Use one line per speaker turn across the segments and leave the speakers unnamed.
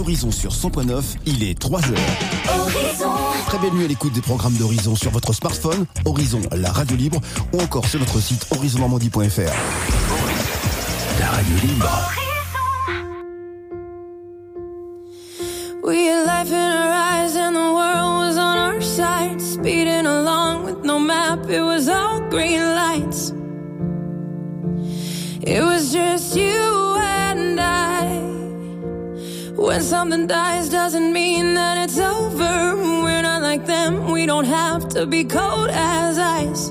Horizon sur 100.9, il est 3h.
Horizon.
Très belle nuit à l'écoute des programmes d'Horizon sur votre smartphone, Horizon, la radio libre, ou encore sur notre site horizonnormandie.fr.
La radio libre.
We had life in our eyes and the world was on our side. Speeding along with no map, it was all green lights. It was just you and I. When something dies doesn't mean that it's over. We're not like them, we don't have to be cold as ice.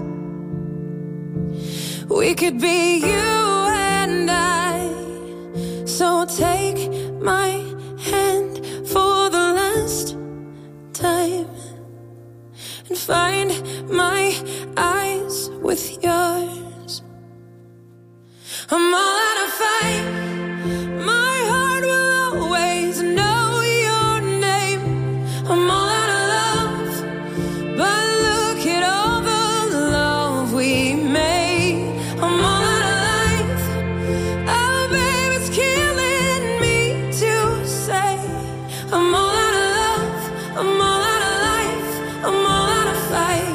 We could be you and I. So take my hand for the last time and find my eyes with yours. I'm all out of fight. My heart will always know your name. I'm all out of love, but look at all the love we made. I'm all out of life. Oh, babe, it's killing me to say. I'm all out of love. I'm all out of life. I'm all out of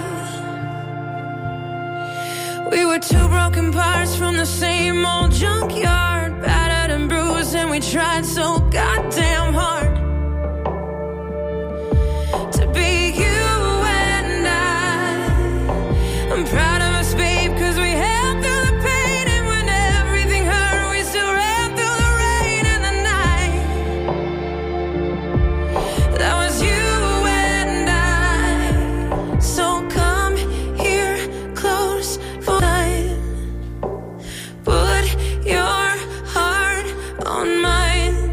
fight. We were two broken parts from the same old junkyard, battered and bruised, and we tried so goddamn hard to be you and I'm proud of us, babe, 'cause we held through the pain, and when everything hurt, we still ran through the rain and the night. That was you and I. So come here close for time. Put your heart on mine.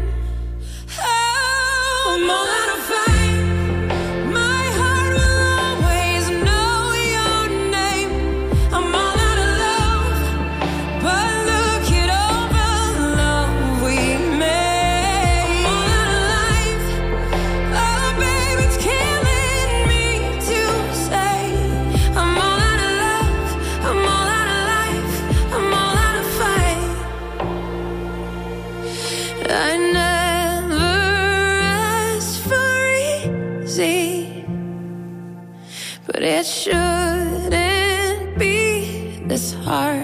Oh, I'm all out of fight. My heart will always know your name. I'm all out of love, but look at all the love we made. I'm all out of life. Oh, babe, it's killing me to say. I'm all out of love. I'm all out of life. I'm all out of fight. I never asked for easy, but it shouldn't be this hard.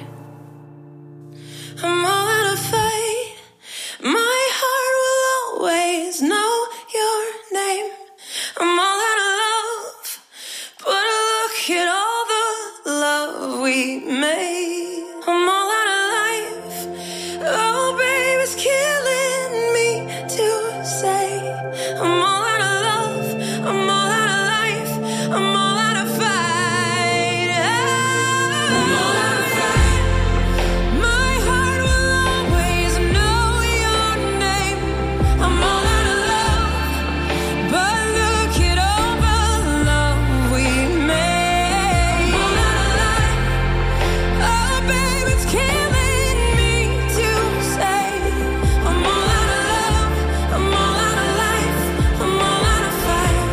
I'm all out of fight. My heart will always know your name. I'm all out of love, but look at all the love we made. I'm all out of life. Oh, babe, it's killing me to say. I'm all out of love. I'm all out of life. I'm all out of fight. I'm all out of fight. My heart will always know your name. I'm all out of love, but look at all the love we made. I'm all out of life. Oh, babe, it's killing me to say. I'm all out of love. I'm all out of life. I'm all out of fight.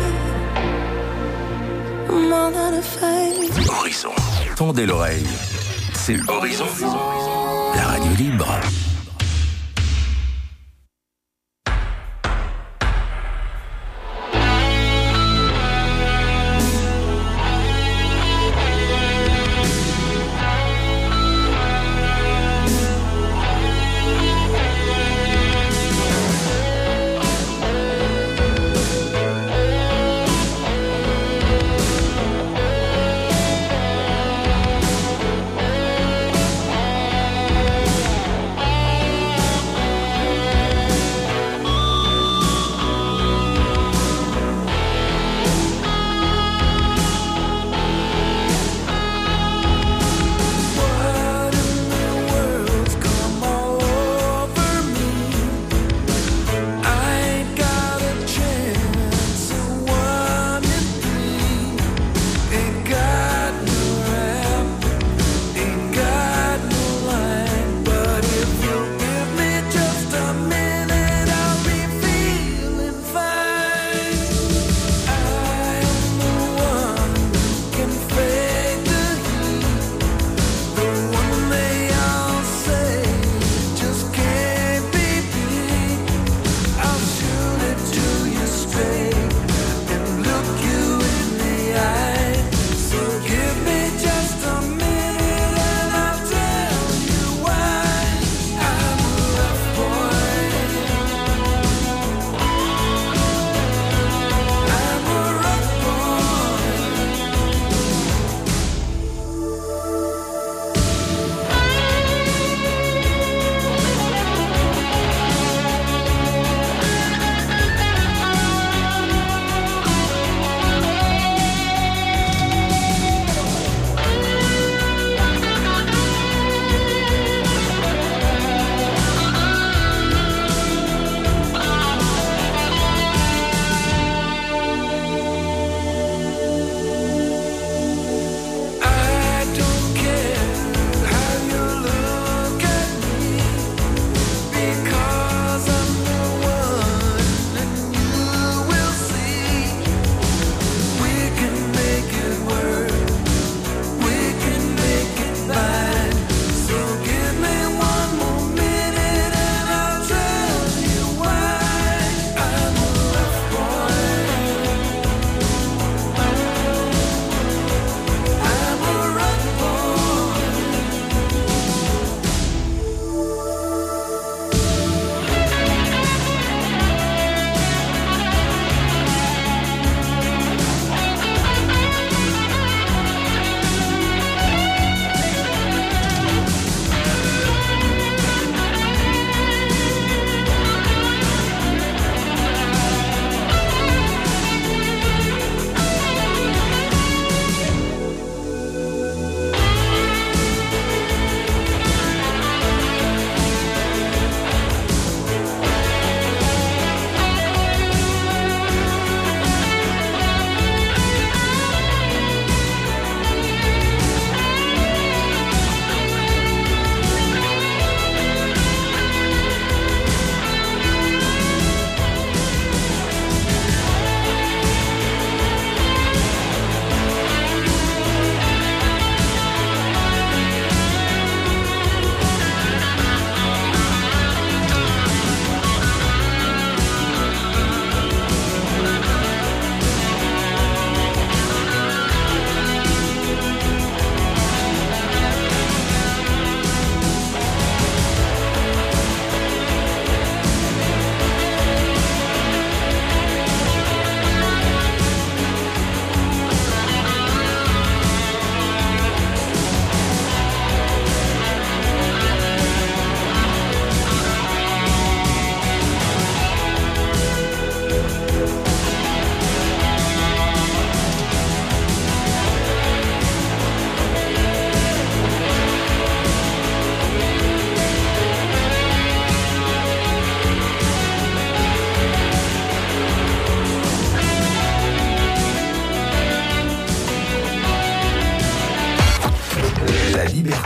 I'm all out of fight.
Horizon. Tendez l'oreille. C'est Horizon. La radio libre.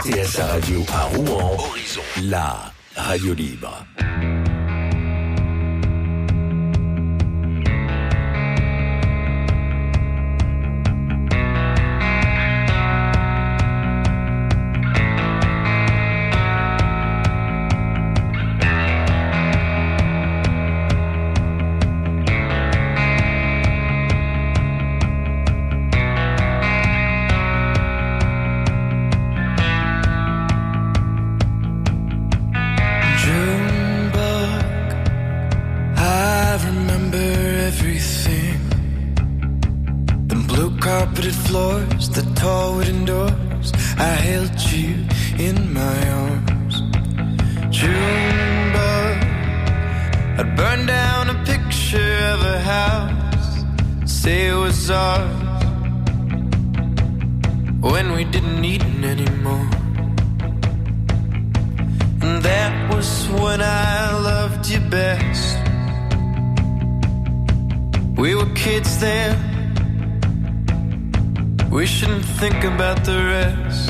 RTS Radio à Rouen, Horizon, la radio libre.
Floors, the tall wooden doors, I held you in my arms. Junebug, I'd burn down a picture of a house, say it was ours, when we didn't need it anymore. And that was when I loved you best. We were kids then, we shouldn't think about the rest.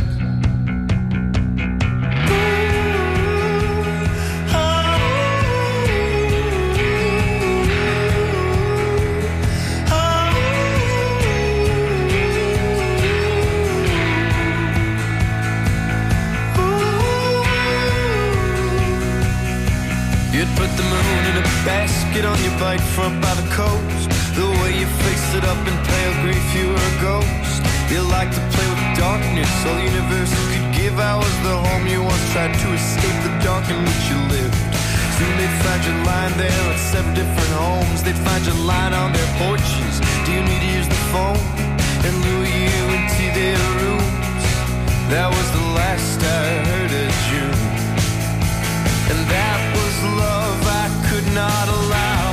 You'd put the moon in a basket on your bike front by the coast. The way you faced it up in pale grief, you were a ghost. You like to play with darkness, all the universe could give. I was the home you once tried to escape the dark in which you lived. Soon they'd find you lying there at 7 different homes. They'd find you lying on their porches. Do you need to use the phone? And lure you into their rooms. That was the last I heard of June. And that was love I could not allow.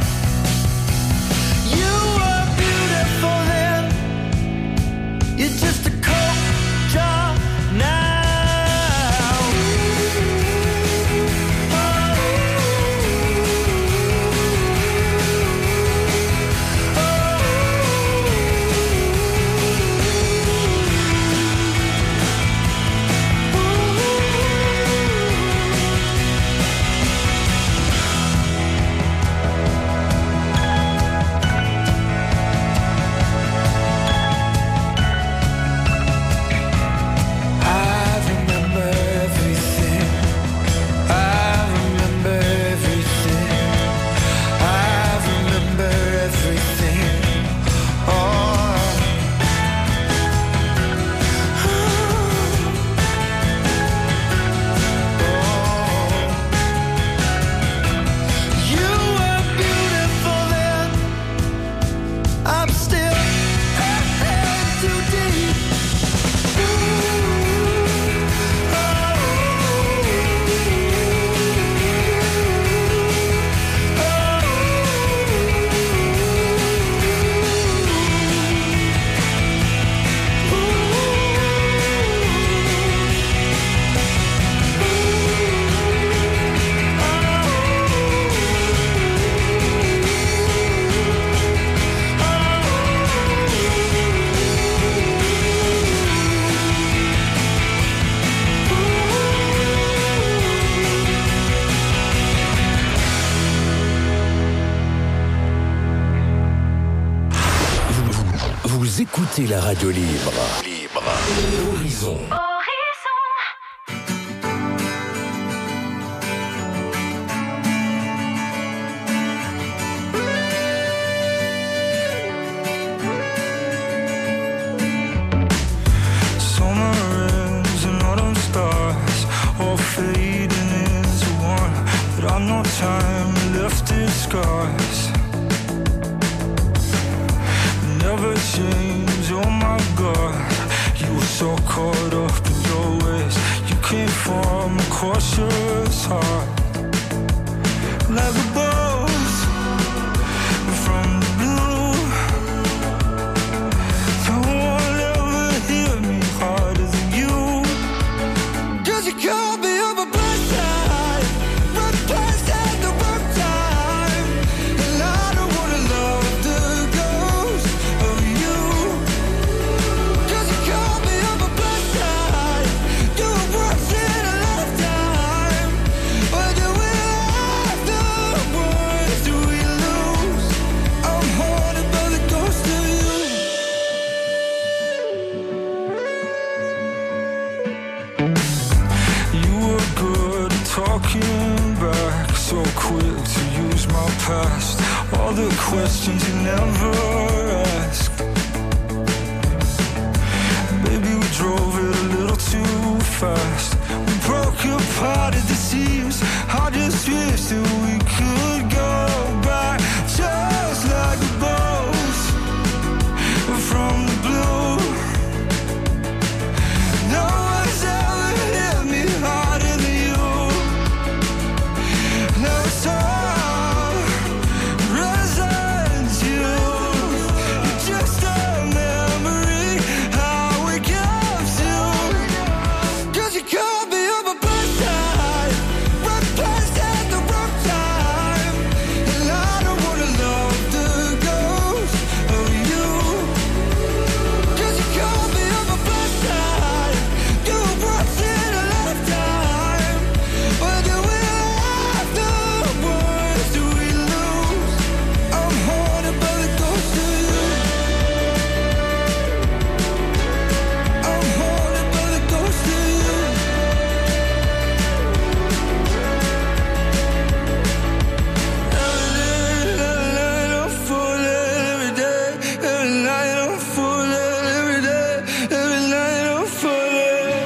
You were beautiful then. You're just a cold jar now.
Écoutez la radio libre. Horizon.
Change, oh my God, you were so caught up in your ways. You came from a cautious heart, like a boss from the blue. No one ever hit me harder than you. 'Cause you called me up a blind side, replaced at the wrong time. And I don't wanna love the ghost of you. 'Cause you called me up a blind side, you
past, all the questions you never asked. Baby, we drove it a little too fast. We broke apart at the seams. I just wish that we could go back, just like the boats from the blue. No one's ever hit me harder than you. No song resents you. You're just a memory, how we kept you. 'Cause you called me up a bad time, wrong place at the wrong time, and I don't wanna love the ghost of you. 'Cause you called me up a bad time, do it once in a lifetime, but do we have the words do we lose? I'm haunted by the ghost of you. I'm haunted by the ghost of you. Every night I'm falling every day. Every night I'm falling every day. Every night I'm falling.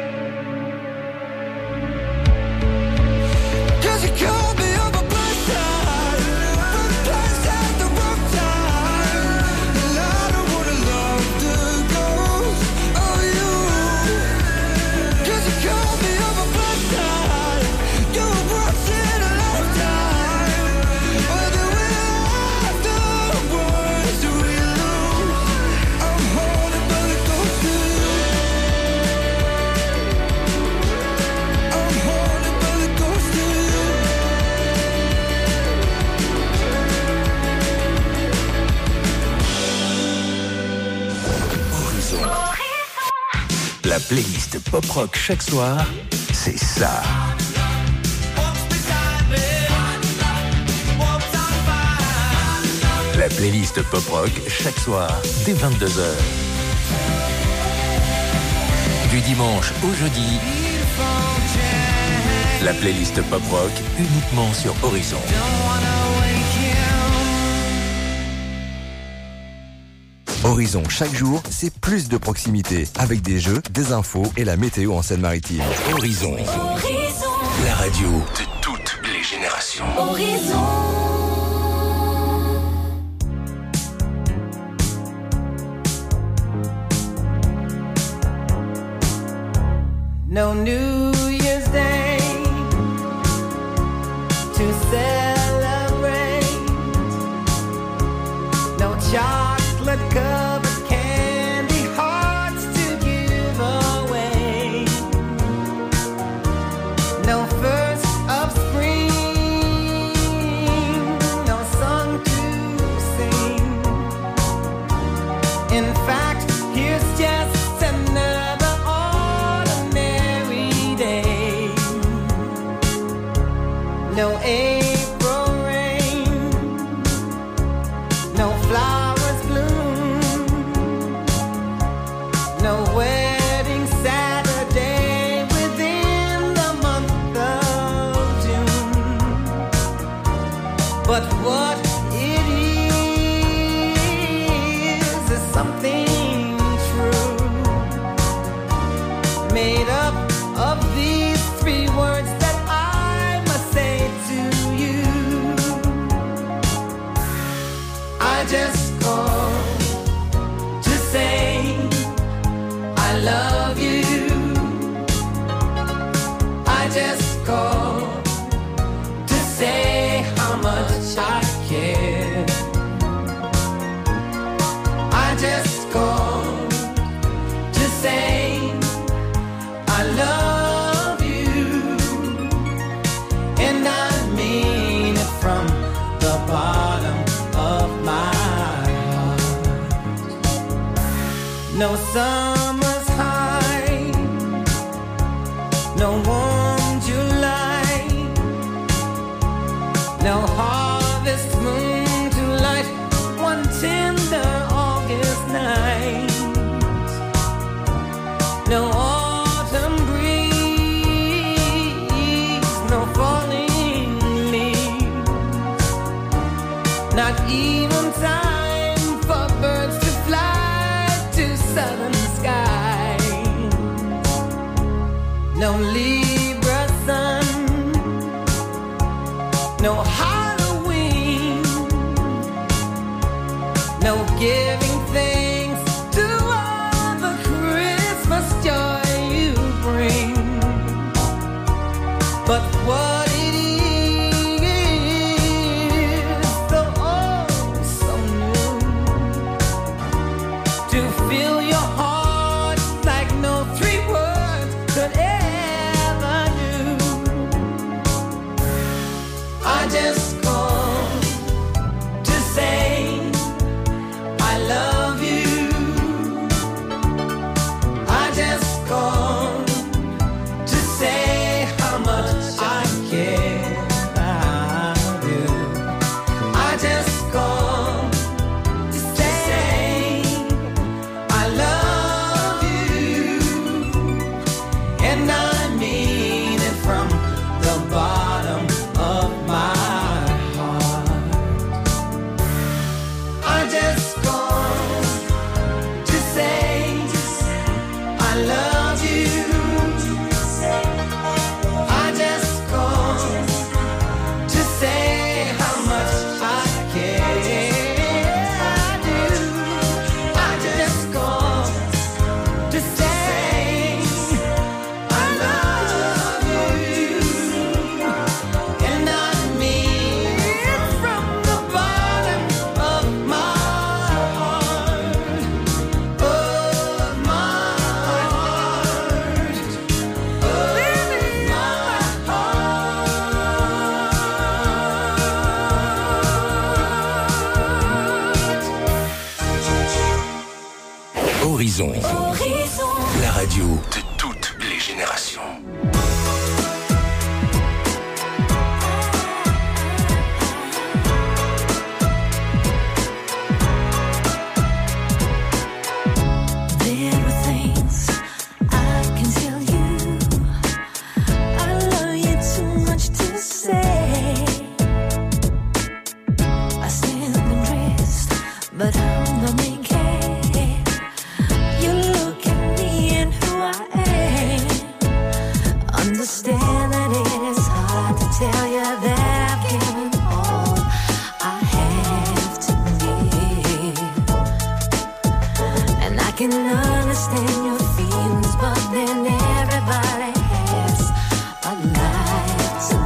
'Cause you called me up a bad time, wrong place at the wrong time, and I don't wanna love the ghost of you. 'Cause you called me up a bad time, do it once in a lifetime, but do we have the words do we lose? I'm haunted by the ghost of you. I'm haunted by the ghost of you.
Horizon. La playlist pop-rock chaque soir, c'est ça. La playlist pop-rock chaque soir, dès 22h. Du dimanche au jeudi, la playlist pop-rock uniquement sur Horizon.
Horizon, chaque jour, c'est plus de proximité, avec des jeux, des infos et la météo en Seine-Maritime.
Horizon. La radio de toutes les générations.
No New Year's Day to celebrate. No chocolate covered candy hearts to give away. No first of spring, no song to sing. In fact, here's just another ordinary day. No April rain, no flowers bloom, no wedding Saturday within the month of June. But what it is something true, made up of these three words that I must say to you. I just called to say I love you. I just called to say how much I care. I just called to say I love you, and I mean it from the bottom of my heart. No summer's high, no warm July, no harvest moon to light one tender August night. No autumn breeze, no falling leaves, even time for birds to fly to southern skies. No Libra sun, no Halloween, no giving thanks to all the Christmas joy you bring. But what it is, so oh, so new, to fill your heart like no three words could ever do. I just called to say I love you. I just called to say how much I care. I do. I just called to say I love you, and I mean it from the bottom of my heart. I just called to say I love you. I just called to say how much I care. I do. I just called to say I love you, and I mean it from the bottom of my heart, of my heart, of my
heart. Horizon. La radio de toutes les générations.
There are things I can tell you. I love you too much to say. I stand undressed, but I'm the main case. You look at me and who I am. Understand that it is hard to tell you that I've given all I have to give. And I can understand your feelings, but then everybody has a life to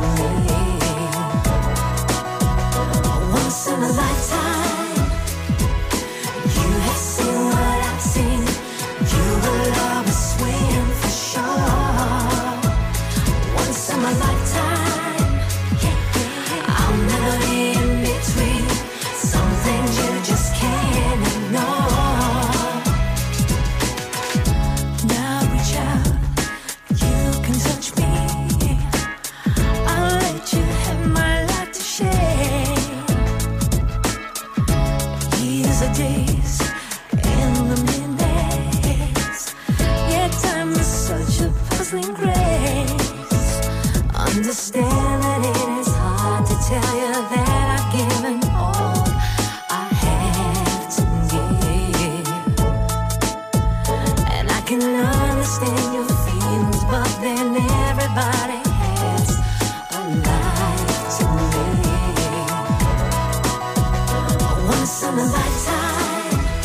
live. Once in a lifetime, you have seen what I've seen. You will always win for sure. Once in a lifetime, I'll never be in between. Some things you just can't ignore. Now reach out, you can touch me. I'll let you have my life to share. Years are days and the minutes. Yet time is such a puzzling grace. Understand that it is hard to tell you that I've given all I have to give. And I can understand your feelings, but then everybody has a life to live. Once in a lifetime,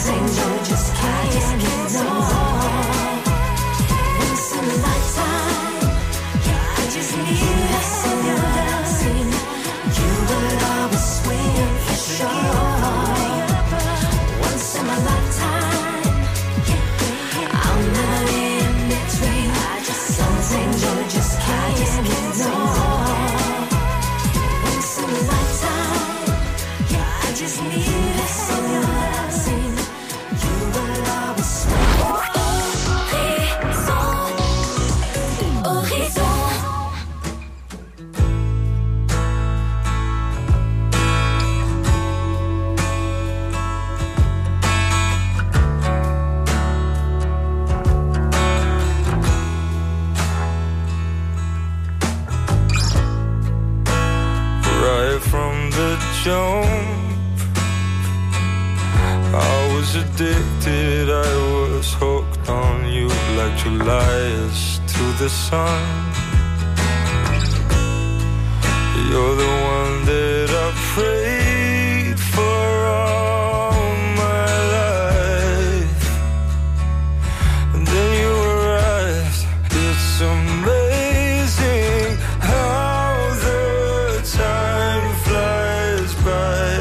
Sometimes you just can't ignore. Once in a lifetime, I just need this in your loving. You will always swing for sure. Once in my lifetime, I'll never be in between. Sometimes you just can't ignore. Once in a lifetime, I just need this in your loving. You will always swing. Horizon, horizon.
From the jump, I was addicted, I was hooked on you like July is to the sun. You're the one that I prayed for all my life, and then you arrived. It's amazing how the time flies by.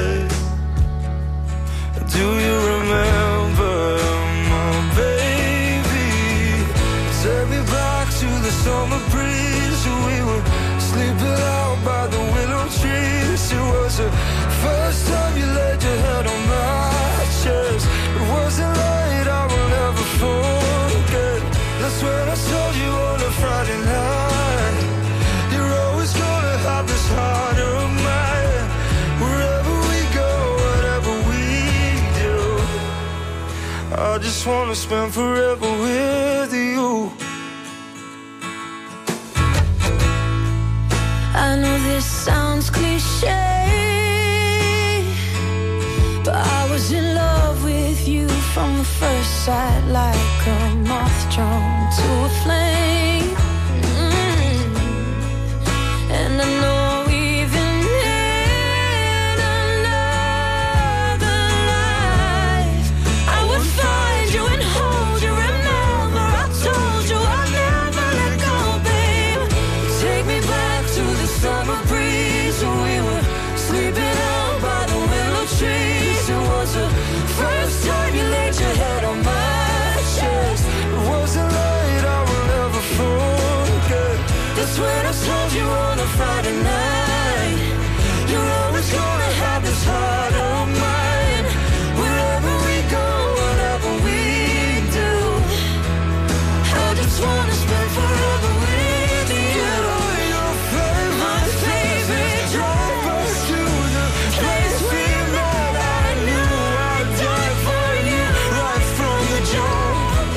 Do you remember, my baby? Take me back to the summer breeze. We were sleeping out by the willow trees. It was the first time you laid your head on my chest. It wasn't light, I will never forget. That's when I saw you on a Friday night. You're always gonna have this heart of mine. Wherever we go, whatever we do, I just wanna spend forever with you.
I know this sounds cliche, but I was in love with you from the first sight, like a moth drawn to a flame. And I know even in another life, I would find you and hold you. Remember, I told you I'd never let go, babe. Take me back to the summer breeze when we were sleeping out by the willow trees. It was the first time you laid your head on my chest.
It wasn't light, I will never forget.
That's when I told you on a Friday night, you're always gonna have this heart of mine. Wherever we go, whatever we do, I just wanna spend forever with you. My favorite drive us to the place we met. I knew I'd die for you right from the jump.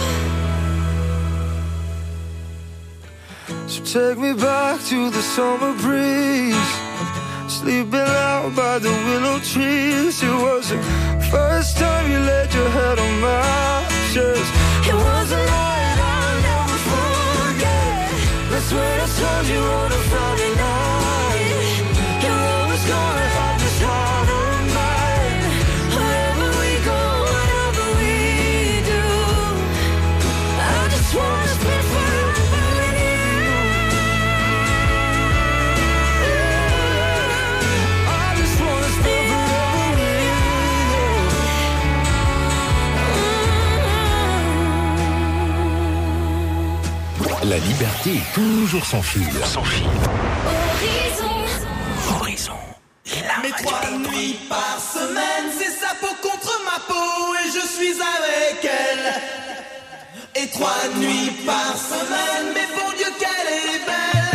So take me back to the summer breeze, sleeping out by the willow trees. It was the first time you laid your head on my chest.
It was a night I'll never forget. That's when I told you on a Friday night, you're always gonna have this heart of mine. Wherever we go, whatever we do, I just wanna spend forever with you.
I just wanna spend forever with you.
La liberté est toujours sans fil.
Horizon.
Horizon.
Mais 3 nuits par semaine, c'est sa peau contre ma peau et je suis avec elle. Et 3 nuits par semaine, mais bon Dieu qu'elle est belle.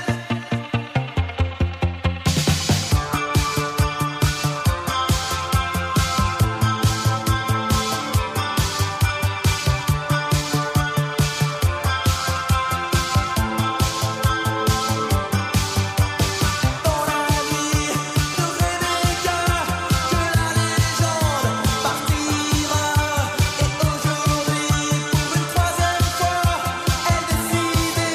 Dans la nuit de Rebecca, que la légende partira. Et aujourd'hui, pour une troisième fois, elle décide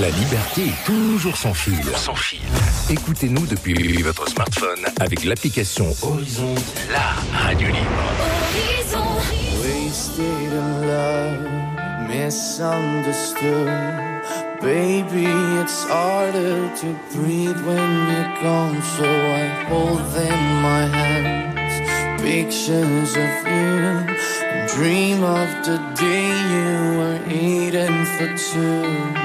La liberté est toujours sans fil. Sans fil. Écoutez-nous depuis votre smartphone avec l'application Horizon, la radio libre.
Horizon.
Wasted in love, misunderstood. Baby, it's harder to breathe when you're gone. So I hold in my hands pictures of you and dream of the day you were eating for two.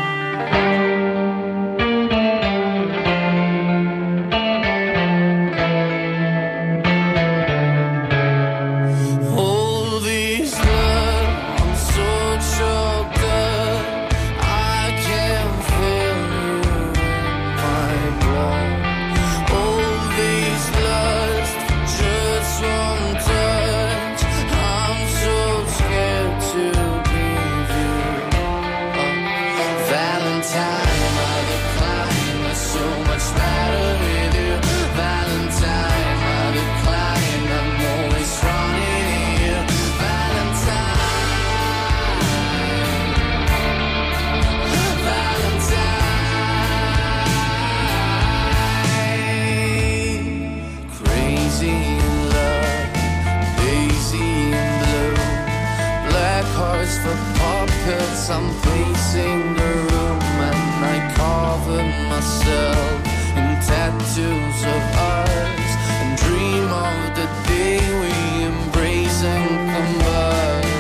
I'm pacing the room and I cover myself in tattoos of ours and dream of the day we embrace and combine.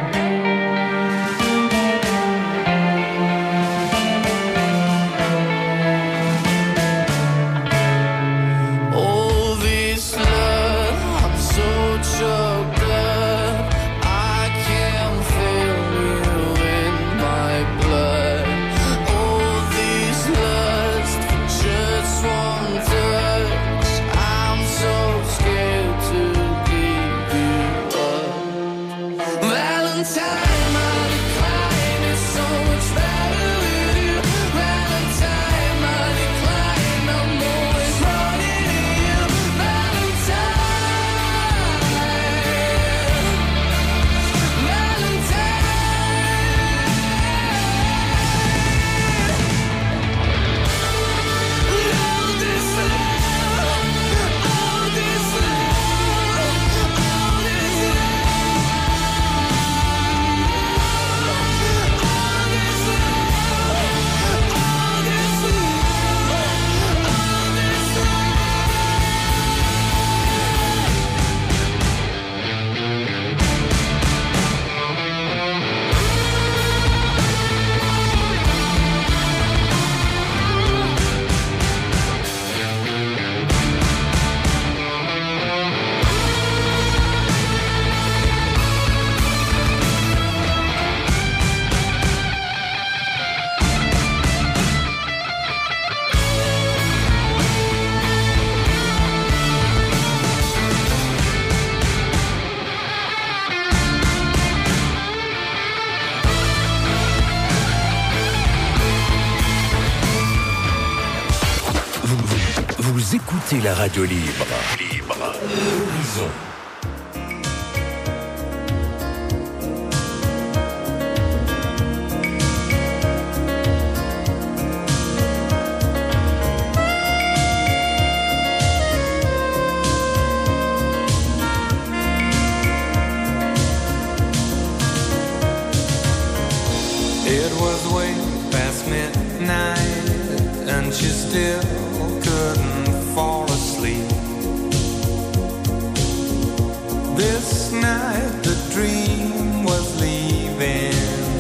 All this love, I'm so choked up, I can't feel you in my blood. All this lust for just one touch, I'm so scared to give you up. Valentine, my decline is so much better with you. Valentine, my decline, I'm always running to you. Valentine, all this love, all this love, all this
Vous écoutez la radio libre. Horizon.
It was way past midnight and she still couldn't fall asleep. This night the dream was leaving.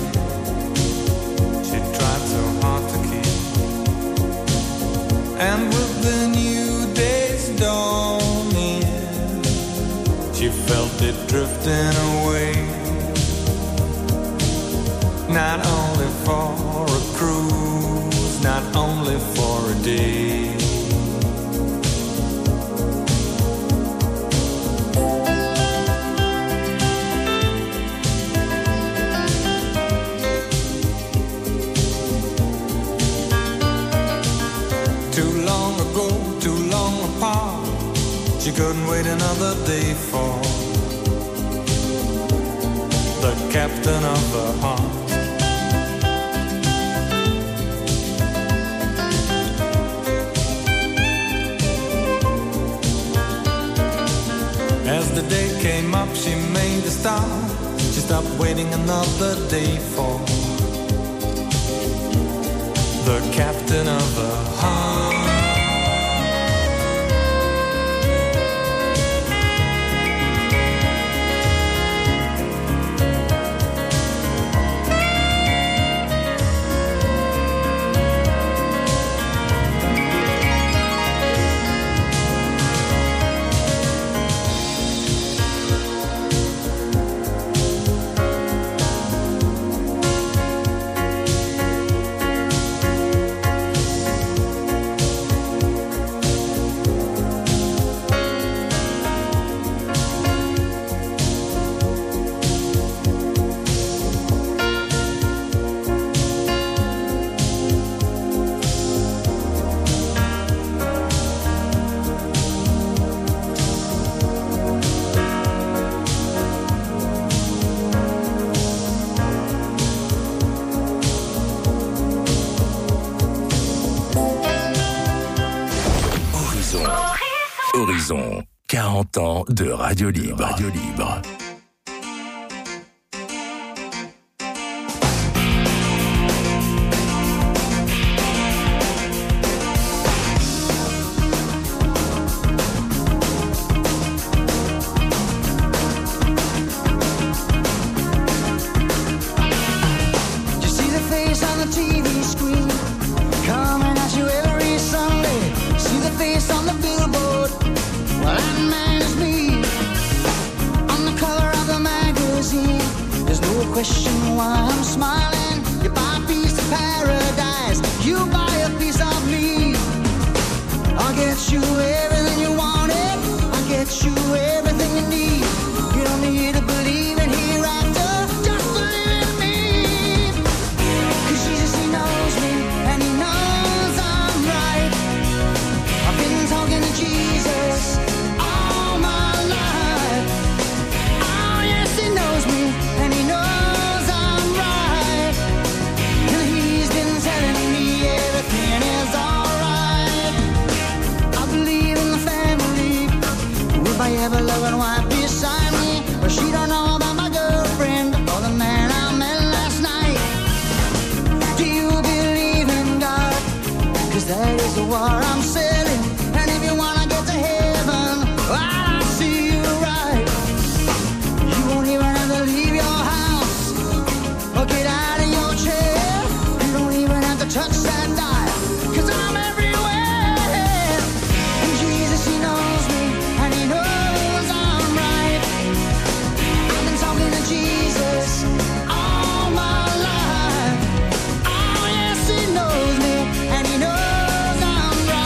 She tried so hard to keep. And with the new day's dawning, she felt it drifting away. Not only for a cruise, not only for a day. Too long ago, too long apart, she couldn't wait another day for the captain of her heart. As the day came up, she made a stop. She stopped waiting another day for the captain of her heart.
Horizon, 40 ans de Radio Libre. Radio Libre.
Question why I'm smiling. You buy a piece of paradise, you buy a piece of me. I'll get you everything you wanted, I'll get you everything you need. You don't need to believe in hereafter, just believe in me. 'Cause Jesus, he knows me, and he knows I'm right. I've been talking to Jesus all my life. Oh yes, he knows me, and he knows my ever-loving wife beside me. But she don't know about my girlfriend or the man I met last night. Do you believe in God? 'Cause that is the war I'm selling. And if you wanna get to heaven, I'll see you right. You won't even have to leave your house or get out of your chair. You don't even have to touch that dial, 'cause I'm everywhere. And Jesus, he knows me, and he knows Jesus all my life. Oh yes, he knows me, and he knows I'm right.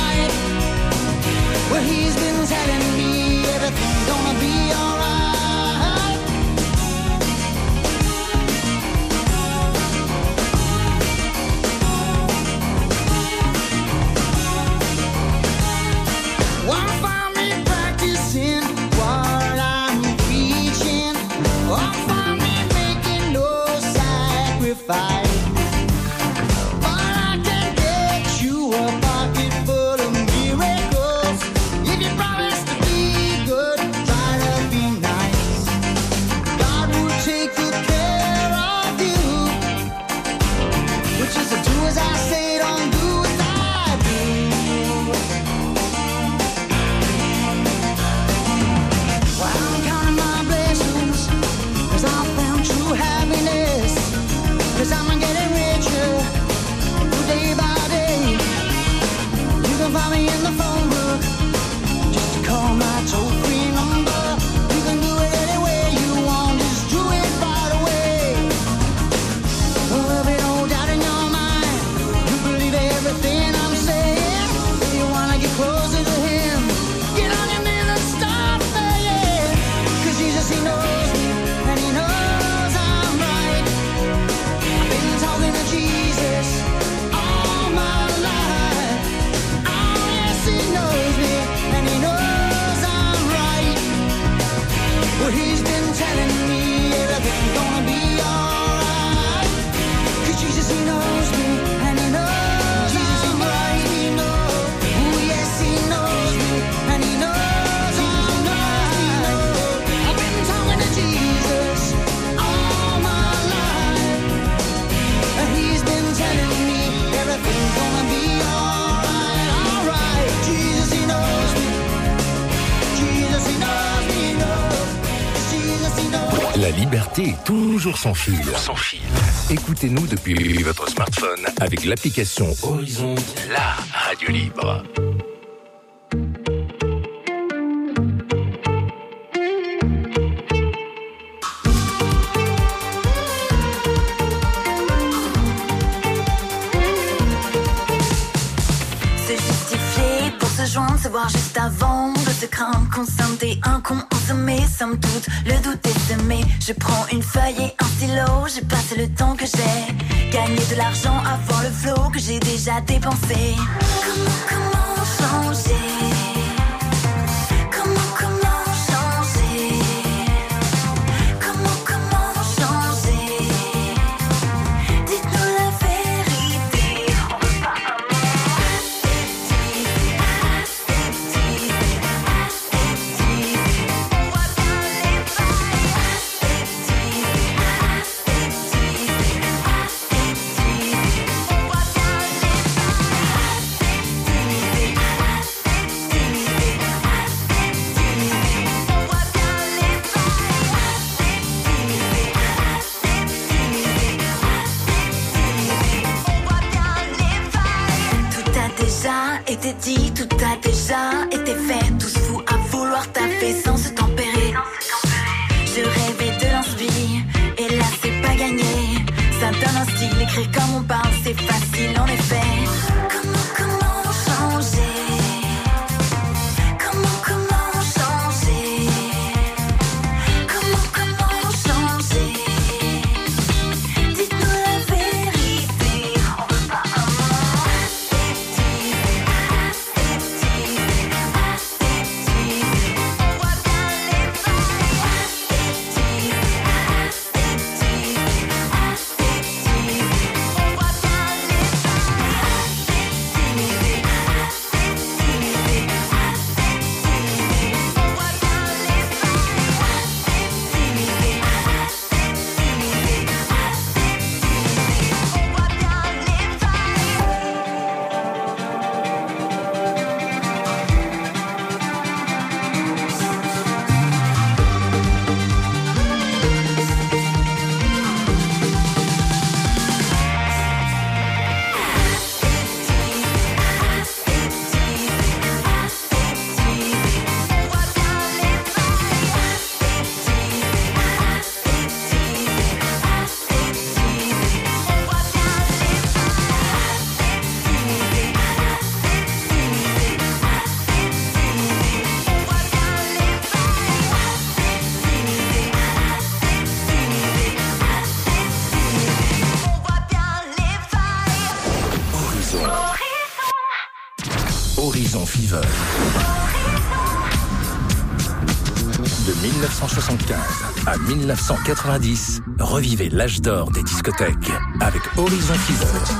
La liberté est toujours sans fil. Sans fil. Écoutez-nous depuis votre smartphone avec l'application Horizon, la radio libre.
Se voir juste avant de se craindre, conscienter un con ensommé, somme toute, le doute est semé. Je prends une feuille et un stylo, j'ai passé le temps que j'ai gagné de l'argent avant le flot que j'ai déjà dépensé. Comment changer? Été dit, tout a déjà été fait. Tous fous à vouloir taper sans se tempérer. Je rêvais de l'inspire, et là c'est pas gagné. Ça donne un style, écrire comme on parle, c'est facile en effet. Comment changer? Comment changer? Comment changer? Dites-nous la vérité, on veut pas un mot.
Horizon Fever. De 1975 à 1990, revivez l'âge d'or des discothèques avec Horizon Fever.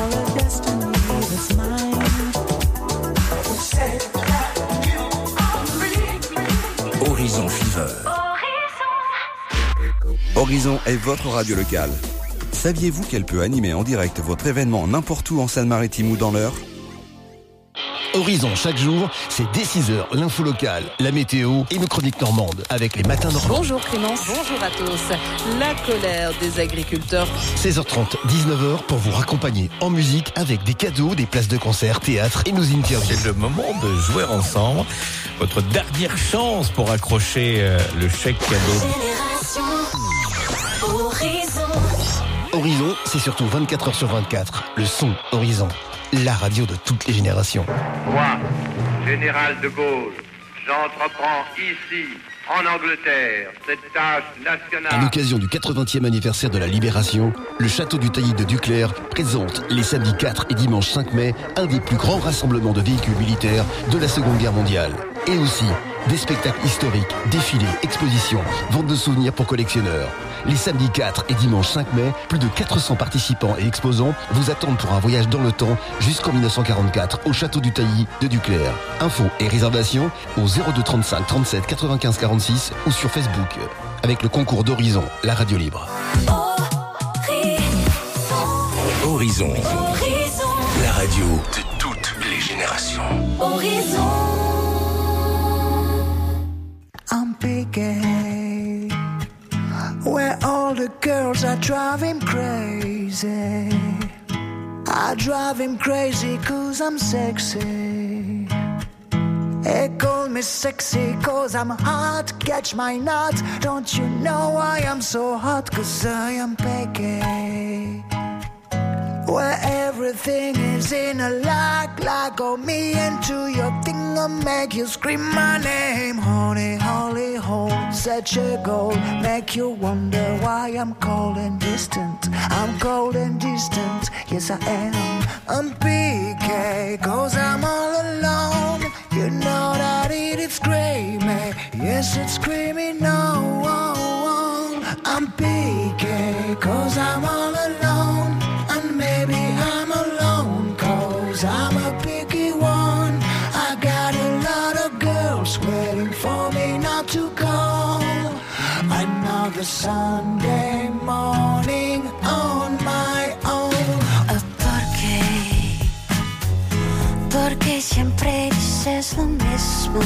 Horizon Fever.
Horizon est votre radio locale. Saviez-vous qu'elle peut animer en direct votre événement n'importe où en Seine-Maritime ou dans l'Eure ?
Horizon, chaque jour, c'est dès 6h, l'info locale, la météo et nos chroniques normandes avec les matins normands.
Bonjour Clémence, bonjour à tous. La colère des agriculteurs.
16h30, 19h pour vous raccompagner en musique avec des cadeaux, des places de concert, théâtre et nos interviews.
C'est le moment de jouer ensemble. Votre dernière chance pour accrocher le chèque cadeau.
Horizon.
Horizon, c'est surtout 24h sur 24. Le son Horizon, la radio de toutes les générations.
Moi, général de Gaulle, j'entreprends ici, en Angleterre, cette tâche nationale.
À l'occasion du 80e anniversaire de la Libération, le château du Tailly de Duclerc présente les samedis 4 et dimanche 5 mai un des plus grands rassemblements de véhicules militaires de la Seconde Guerre mondiale. Et aussi des spectacles historiques, défilés, expositions, vente de souvenirs pour collectionneurs. Les samedis 4 et dimanche 5 mai, plus de 400 participants et exposants vous attendent pour un voyage dans le temps jusqu'en 1944 au château du Tailly de Duclerc. Infos et réservations au 02 35 37 95 46 ou sur Facebook avec le concours d'Horizon, la radio libre.
Horizon, la radio de toutes les générations.
Horizon.
I'm picking where all the girls are driving crazy. I drive him crazy 'cause I'm sexy. They call me sexy 'cause I'm hot. Catch my nut. Don't you know why I'm so hot? 'Cause I am picky. Where everything is in a like oh me into your thing I'll make you scream my name. Honey, holy hole, such a goal. Make you wonder why I'm cold and distant. I'm cold and distant, yes I am. I'm PK, 'cause I'm all alone. You know that it's screaming, yes it's screaming no. I'm PK, 'cause I'm all alone. And maybe I'm alone 'cause I'm a picky one. I got a lot of girls waiting for me not to call. Another Sunday morning on my own.
Porque siempre dices lo mismo.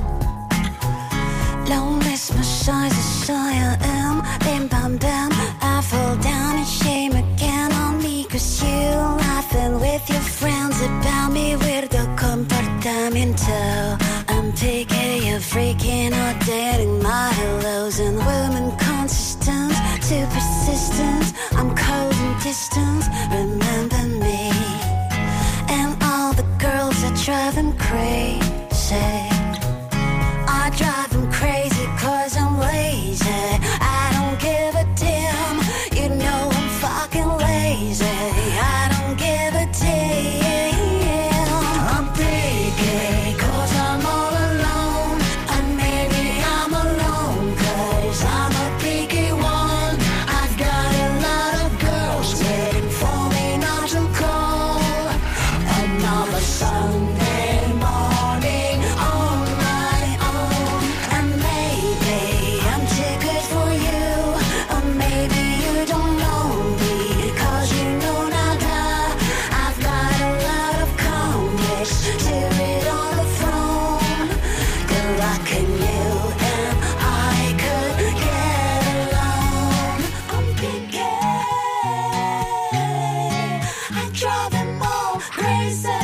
Lo mismo soy, I am. Bim bam bam, I fall down and shame again on me. 'Cause you laughing with your friends about me. Weirdo comportamiento. I'm picky, you're freaking out, dating my hellos. And women consistent, too persistent. I'm cold and distant, remember me. And all the girls that drive them crazy. I drive them crazy 'cause I'm lazy. I don't give a damn, you know I'm fucking lazy. I don't give a damn. I'm picky 'cause I'm all alone. And maybe I'm alone 'cause I'm a picky one. I've got a lot of girls waiting for me not to call. Another Sunday morning on my own. And maybe I'm too good for you. Or maybe you don't know me 'cause you know nada. I've got a lot of comics to read on the phone. Good luck in you and I could get along. I'm picky, I drive them all crazy.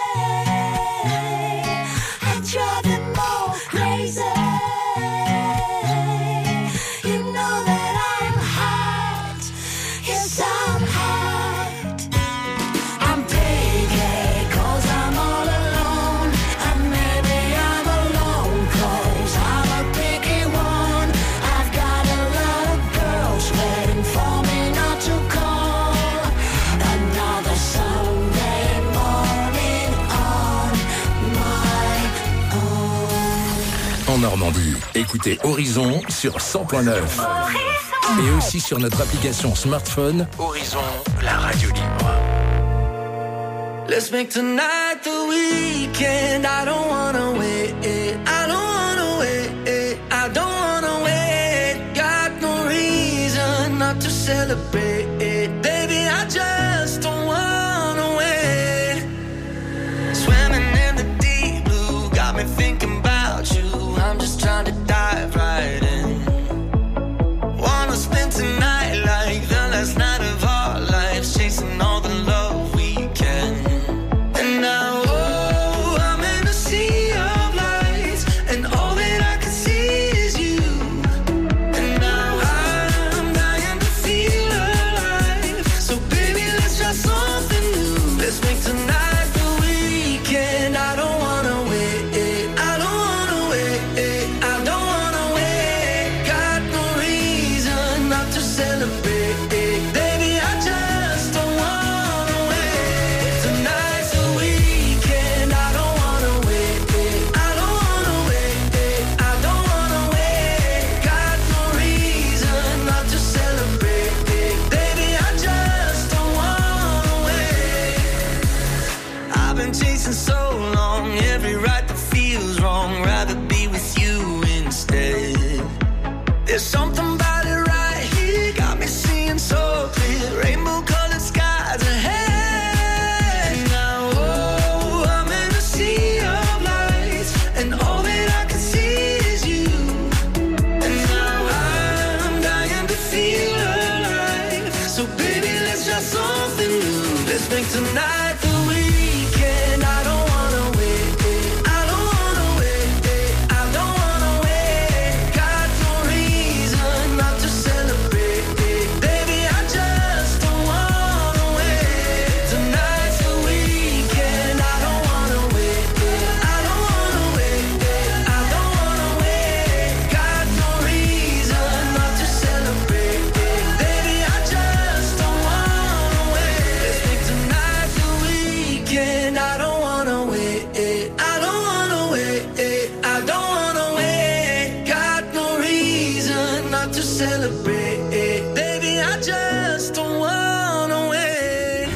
I drive them all crazy. You know that I'm hot. Yes, I'm hot. I'm picky 'cause I'm all alone. And maybe I'm alone 'cause I'm a picky one. I've got a lot of girls waiting for me not to call. Another Sunday morning on my own.
En Normandie, écoutez Horizon sur 100.9. Et aussi sur notre application smartphone Horizon, la radio libre.
Let's make tonight the weekend. I don't wanna wait. I don't wanna wait. I don't wanna wait. Got no reason not to celebrate. Baby, I just don't wanna wait. Swimming in the deep blue got me thinking about you. I'm just trying to dive right in. Wanna spend tonight like the last night of our lives, chasing all the love we can. And now, oh, I'm in a sea of celebrate. Baby, I just don't wanna wait.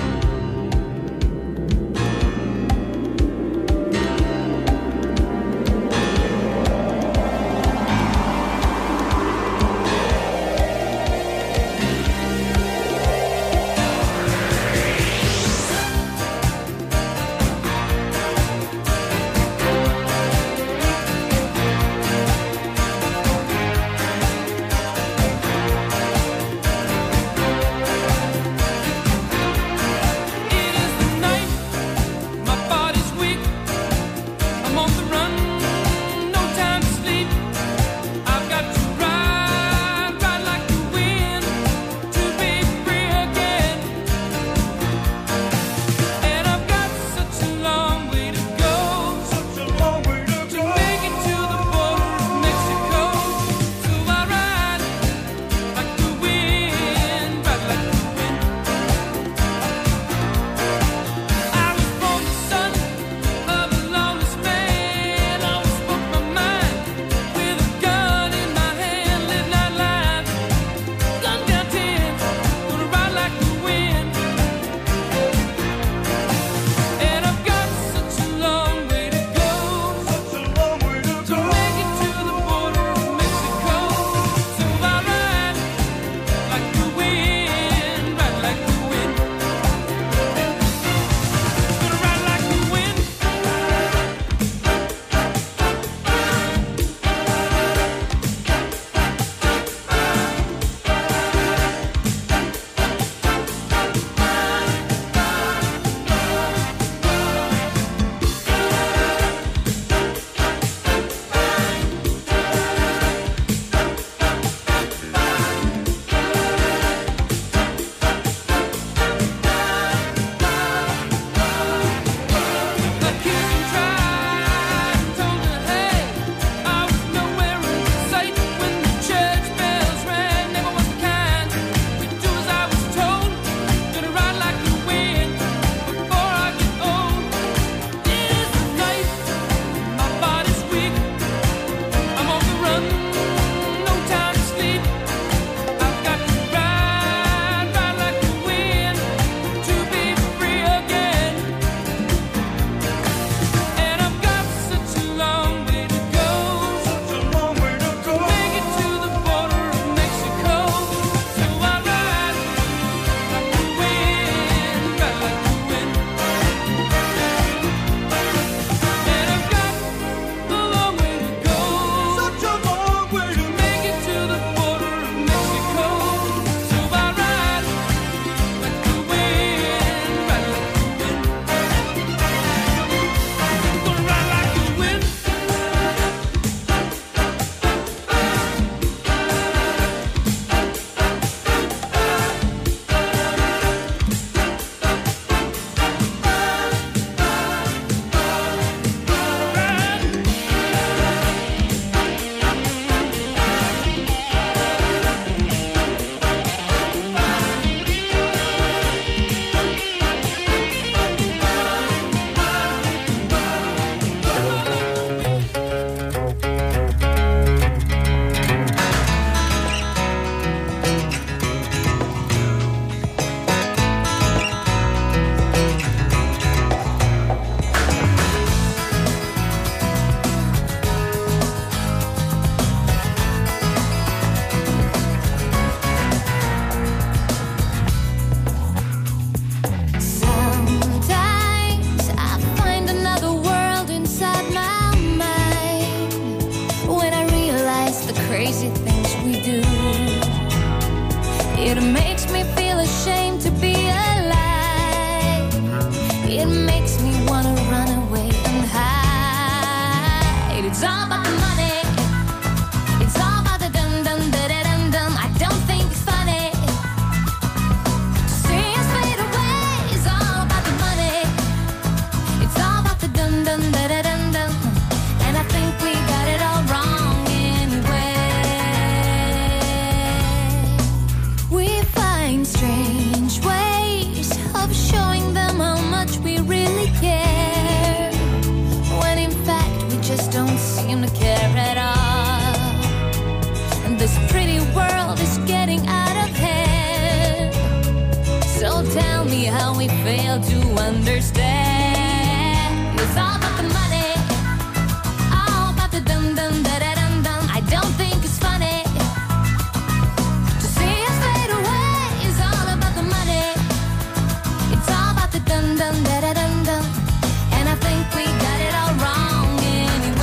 It makes me feel ashamed to be alive. It makes me wanna run away and hide. It's all about the money. It's all about the dum dum da da dum dum. I don't think it's funny to see us fade away. It's all about the money. It's all about the dum dum da da dum dum. And I think we got it all wrong anyway. We find strange ways of showing them how much we really care, when in fact we just don't seem to care at all. And this pretty world fail to understand. It's all about